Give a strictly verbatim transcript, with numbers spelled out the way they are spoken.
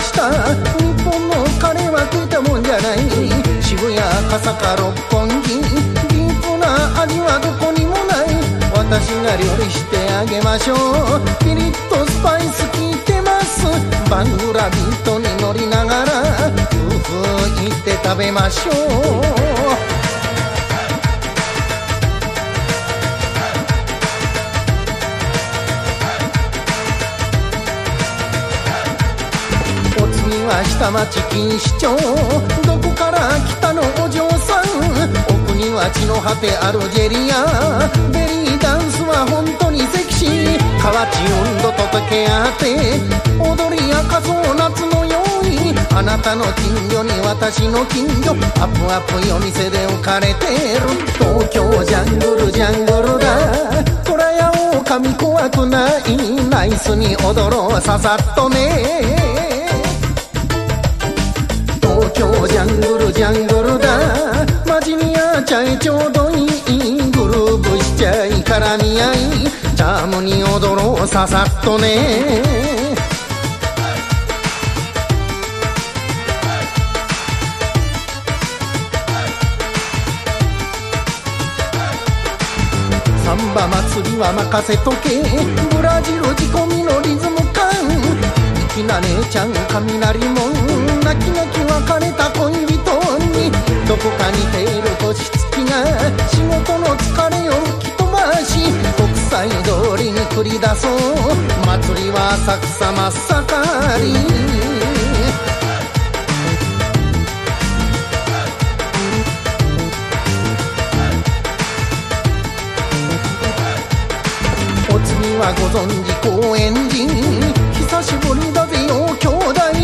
した日本のカレーは食いたもんじゃない渋谷赤坂六本木ディープな味はどこにもない私が料理してあげましょうピリッとスパイス効いてますバングラビートに乗りながら夫婦言って食べましょう下町錦糸町どこから来たのお嬢さん奥には地の果てアルジェリアベリーダンスは本当にセクシー河内温度と溶け合って踊り明かそう夏のようにあなたの近所に私の近所アップアップ夜店で置かれてる東京ジャングルジャングルだ虎や狼怖くないナイスに踊ろうささっとね東京ジャングルジャングルだマジにやっちゃえちょうどいいグルーブしちゃい絡み合いチャームに踊ろうささっとねサンバ祭りは任せとけブラジル仕込みのリズム感粋な姉ちゃん雷もん泣き泣き別れた恋人にどこか似ている星月が仕事の疲れを吹き飛ばし国際通りに繰り出そう祭りは浅草真っ盛りお次はご存知高円寺